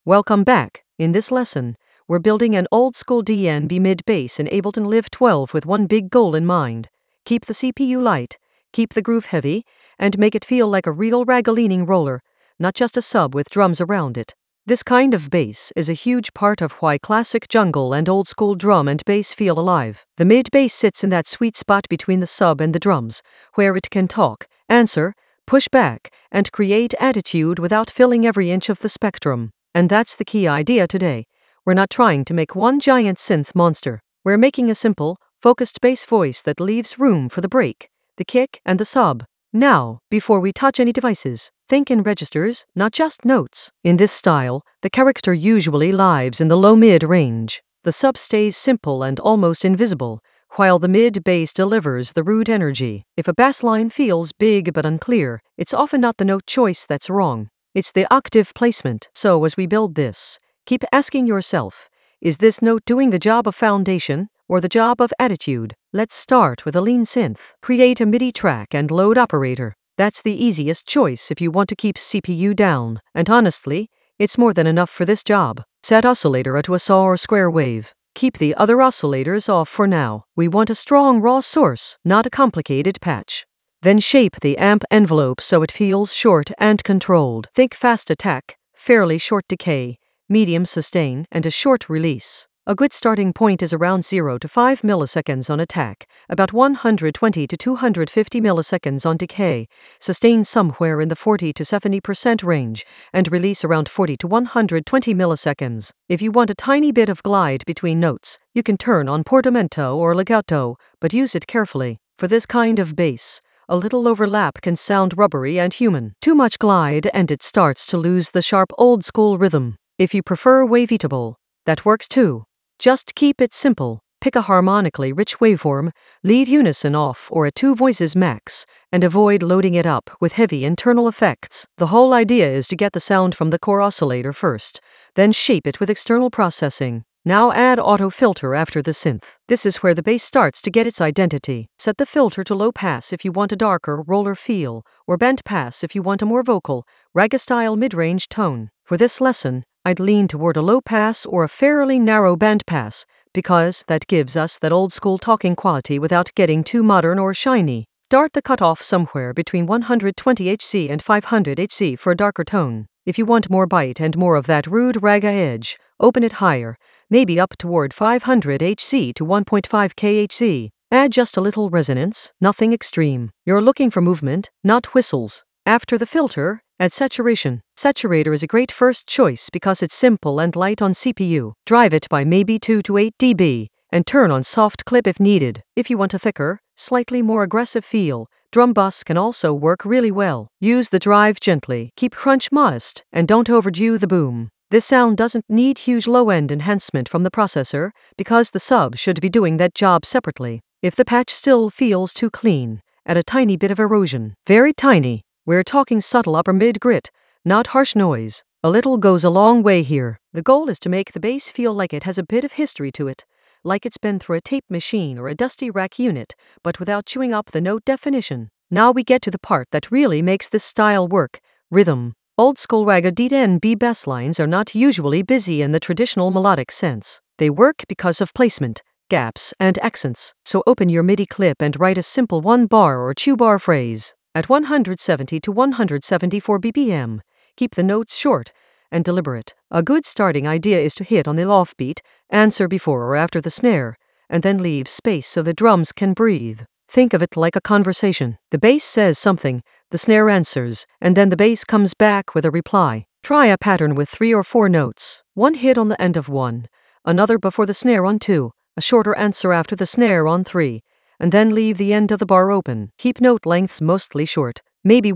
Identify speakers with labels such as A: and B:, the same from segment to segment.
A: Welcome back. In this lesson, we're building an old-school DNB mid-bass in Ableton Live 12 with one big goal in mind. Keep the CPU light, keep the groove heavy, and make it feel like a real ragga-leaning roller, not just a sub with drums around it. This kind of bass is a huge part of why classic jungle and old-school drum and bass feel alive. The mid-bass sits in that sweet spot between the sub and the drums, where it can talk, answer, push back, and create attitude without filling every inch of the spectrum. And that's the key idea today. We're not trying to make one giant synth monster. We're making a simple, focused bass voice that leaves room for the break, the kick, and the sub. Now, before we touch any devices, think in registers, not just notes. In this style, the character usually lives in the low-mid range. The sub stays simple and almost invisible, while the mid-bass delivers the rude energy. If a bass line feels big but unclear, it's often not the note choice that's wrong. It's the octave placement. So as we build this, keep asking yourself, is this note doing the job of foundation or the job of attitude? Let's start with a lean synth. Create a MIDI track and load operator. That's the easiest choice if you want to keep CPU down, and honestly, it's more than enough for this job. Set oscillator to a saw or square wave. Keep the other oscillators off for now. We want a strong raw source, not a complicated patch. Then shape the amp envelope so it feels short and controlled. Think fast attack, fairly short decay, medium sustain, and a short release. A good starting point is around 0 to 5 milliseconds on attack, about 120 to 250 milliseconds on decay, sustain somewhere in the 40 to 70% range, and release around 40 to 120 milliseconds. If you want a tiny bit of glide between notes, you can turn on portamento or legato, but use it carefully. For this kind of bass, a little overlap can sound rubbery and human. Too much glide and it starts to lose the sharp old-school rhythm. If you prefer waveatable, that works too. Just keep it simple. Pick a harmonically rich waveform, leave unison off or at 2 voices max, and avoid loading it up with heavy internal effects. The whole idea is to get the sound from the core oscillator first, then shape it with external processing. Now add auto filter after the synth. This is where the bass starts to get its identity. Set the filter to low pass if you want a darker roller feel, or band pass if you want a more vocal, ragga-style mid-range tone. For this lesson, I'd lean toward a low pass or a fairly narrow band pass, because that gives us that old-school talking quality without getting too modern or shiny. Start the cutoff somewhere between 120 Hz and 500 Hz for a darker tone. If you want more bite and more of that rude ragga edge, open it higher, maybe up toward 500 Hz to 1.5 kHz. Add just a little resonance, nothing extreme. You're looking for movement, not whistles. After the filter, add saturation. Saturator is a great first choice because it's simple and light on CPU. Drive it by maybe 2 to 8 dB, and turn on soft clip if needed. If you want a thicker, slightly more aggressive feel, drum bus can also work really well. Use the drive gently, keep crunch modest, and don't overdo the boom. This sound doesn't need huge low-end enhancement from the processor, because the sub should be doing that job separately. If the patch still feels too clean, add a tiny bit of erosion. Very tiny. We're talking subtle upper mid grit, not harsh noise. A little goes a long way here. The goal is to make the bass feel like it has a bit of history to it, like it's been through a tape machine or a dusty rack unit, but without chewing up the note definition. Now we get to the part that really makes this style work: rhythm. Old-school ragga DNB bass lines are not usually busy in the traditional melodic sense. They work because of placement, gaps, and accents. So open your MIDI clip and write a simple 1-bar or 2-bar phrase. At 170 to 174 BPM, keep the notes short and deliberate. A good starting idea is to hit on the off beat, answer before or after the snare, and then leave space so the drums can breathe. Think of it like a conversation. The bass says something, the snare answers, and then the bass comes back with a reply. Try a pattern with 3 or 4 notes. One hit on the end of 1, another before the snare on 2, a shorter answer after the snare on 3, and then leave the end of the bar open. Keep note lengths mostly short, maybe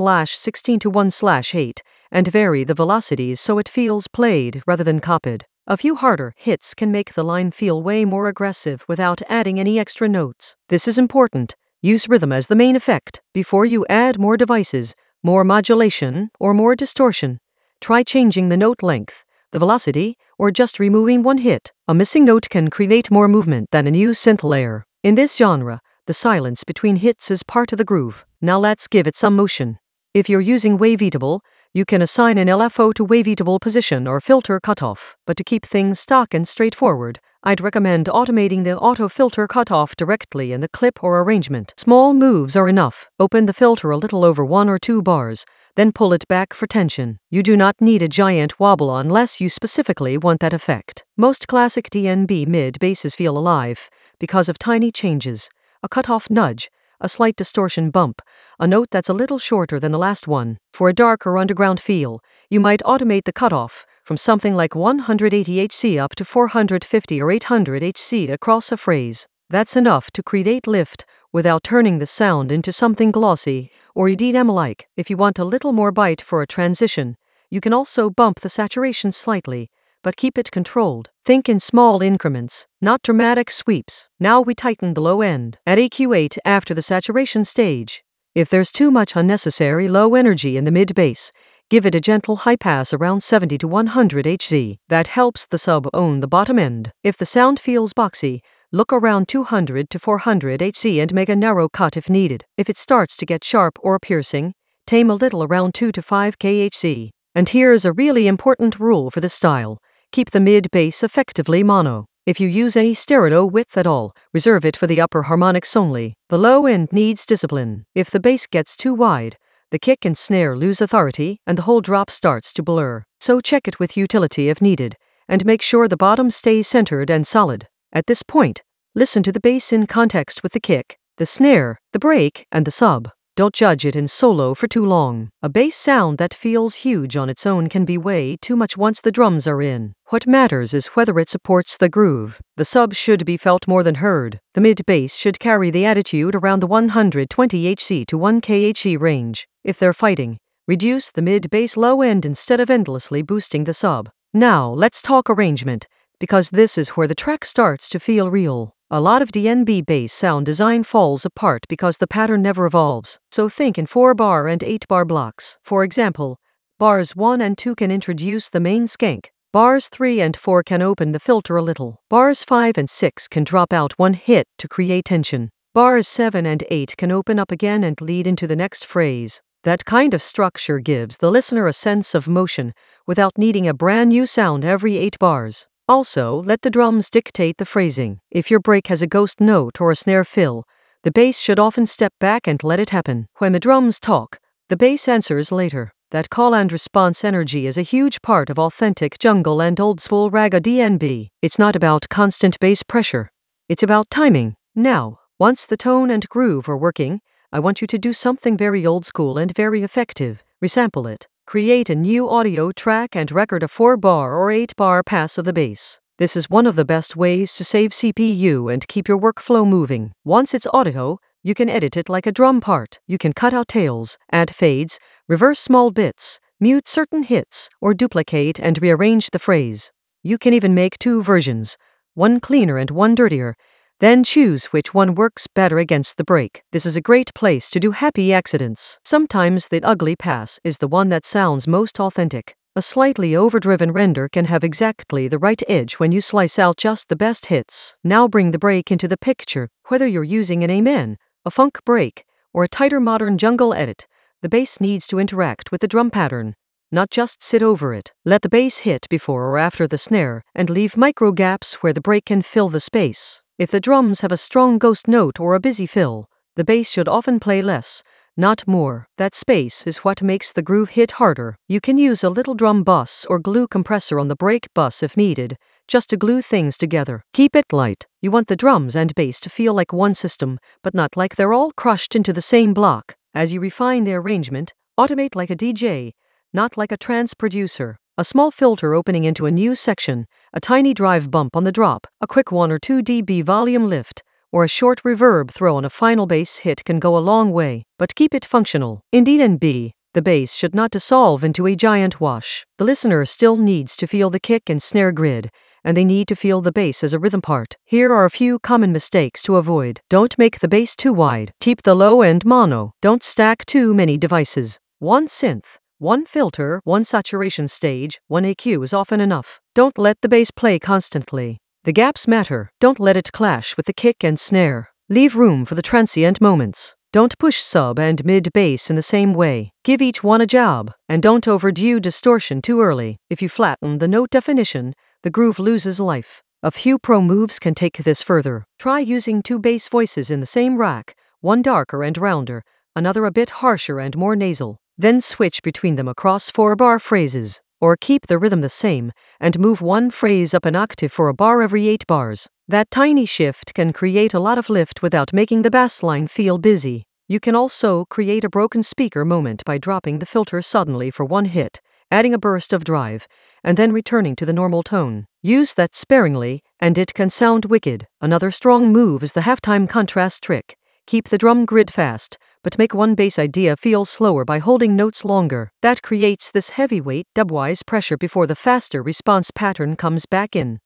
A: 1/16 to 1/8, and vary the velocities so it feels played rather than copied. A few harder hits can make the line feel way more aggressive without adding any extra notes. This is important. Use rhythm as the main effect before you add more devices, more modulation, or more distortion. Try changing the note length, the velocity, or just removing one hit. A missing note can create more movement than a new synth layer. In this genre, the silence between hits is part of the groove. Now let's give it some motion. If you're using waveatable, You can assign an LFO to waveatable position or filter cutoff, but to keep things stock and straightforward, I'd recommend automating the auto filter cutoff directly in the clip or arrangement. Small moves are enough. Open the filter a little over 1 or 2 bars, then pull it back for tension. You do not need a giant wobble unless you specifically want that effect. Most classic DNB mid basses feel alive because of tiny changes, a cutoff nudge, a slight distortion bump, a note that's a little shorter than the last one. For a darker underground feel, you might automate the cutoff from something like 180 Hz up to 450 or 800 Hz across a phrase. That's enough to create lift without turning the sound into something glossy or EDM-like. If you want a little more bite for a transition, you can also bump the saturation slightly, but keep it controlled. Think in small increments, not dramatic sweeps. Now we tighten the low end at EQ8 after the saturation stage. If there's too much unnecessary low energy in the mid bass, give it a gentle high pass around 70 to 100 Hz. That helps the sub own the bottom end. If the sound feels boxy, look around 200 to 400 Hz and make a narrow cut if needed. If it starts to get sharp or piercing, tame a little around 2 to 5 kHz. And here's a really important rule for this style. Keep the mid bass effectively mono. If you use any stereo width at all, reserve it for the upper harmonics only. The low end needs discipline. If the bass gets too wide, the kick and snare lose authority and the whole drop starts to blur. So check it with utility if needed, and make sure the bottom stays centered and solid. At this point, listen to the bass in context with the kick, the snare, the break, and the sub. Don't judge it in solo for too long. A bass sound that feels huge on its own can be way too much once the drums are in. What matters is whether it supports the groove. The sub should be felt more than heard. The mid bass should carry the attitude around the 120 Hz to 1 kHz range. If they're fighting, reduce the mid bass low end instead of endlessly boosting the sub. Now, let's talk arrangement, because this is where the track starts to feel real. A lot of DNB bass sound design falls apart because the pattern never evolves. So think in 4-bar and 8-bar blocks. For example, bars 1 and 2 can introduce the main skank. Bars 3 and 4 can open the filter a little. Bars 5 and 6 can drop out one hit to create tension. Bars 7 and 8 can open up again and lead into the next phrase. That kind of structure gives the listener a sense of motion without needing a brand new sound every 8 bars. Also, let the drums dictate the phrasing. If your break has a ghost note or a snare fill, the bass should often step back and let it happen. When the drums talk, the bass answers later. That call and response energy is a huge part of authentic jungle and old school raga DNB. It's not about constant bass pressure. It's about timing. Now, once the tone and groove are working, I want you to do something very old school and very effective. Resample it. Create a new audio track and record a 4-bar or 8-bar pass of the bass. This is one of the best ways to save CPU and keep your workflow moving. Once it's audio, you can edit it like a drum part. You can cut out tails, add fades, reverse small bits, mute certain hits, or duplicate and rearrange the phrase. You can even make 2 versions, one cleaner and one dirtier, then choose which one works better against the break. This is a great place to do happy accidents. Sometimes the ugly pass is the one that sounds most authentic. A slightly overdriven render can have exactly the right edge when you slice out just the best hits. Now bring the break into the picture. Whether you're using an amen, a funk break, or a tighter modern jungle edit, the bass needs to interact with the drum pattern, not just sit over it. Let the bass hit before or after the snare, and leave micro gaps where the break can fill the space. If the drums have a strong ghost note or a busy fill, the bass should often play less, not more. That space is what makes the groove hit harder. You can use a little drum bus or glue compressor on the break bus if needed, just to glue things together. Keep it light. You want the drums and bass to feel like one system, but not like they're all crushed into the same block. As you refine the arrangement, automate like a DJ, not like a trance producer. A small filter opening into a new section, a tiny drive bump on the drop, a quick 1 or 2 dB volume lift, or a short reverb throw on a final bass hit can go a long way, but keep it functional. In DNB, the bass should not dissolve into a giant wash. The listener still needs to feel the kick and snare grid, and they need to feel the bass as a rhythm part. Here are a few common mistakes to avoid. Don't make the bass too wide. Keep the low end mono. Don't stack too many devices. 1 synth, 1 filter, 1 saturation stage, 1 EQ is often enough. Don't let the bass play constantly. The gaps matter. Don't let it clash with the kick and snare. Leave room for the transient moments. Don't push sub and mid bass in the same way. Give each one a job, and don't overdo distortion too early. If you flatten the note definition, the groove loses life. A few pro moves can take this further. Try using 2 bass voices in the same rack, one darker and rounder, another a bit harsher and more nasal. Then switch between them across 4-bar phrases, or keep the rhythm the same, and move one phrase up an octave for a bar every 8 bars. That tiny shift can create a lot of lift without making the bass line feel busy. You can also create a broken speaker moment by dropping the filter suddenly for one hit, adding a burst of drive, and then returning to the normal tone. Use that sparingly, and it can sound wicked. Another strong move is the halftime contrast trick. Keep the drum grid fast, but make one bass idea feel slower by holding notes longer. That creates this heavyweight dubwise pressure before the faster response pattern comes back in.